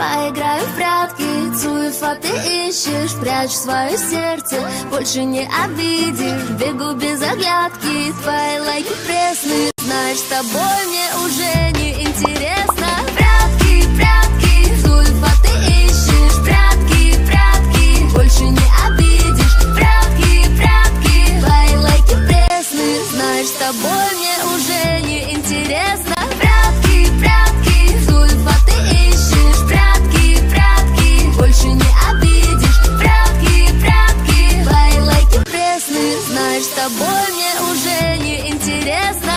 Поиграю в прятки, цуефа ты ищешь. Прячь свое сердце, больше не обидишь. Бегу без оглядки, твои лайки пресные. Знаешь, с тобой мне уже не интересно.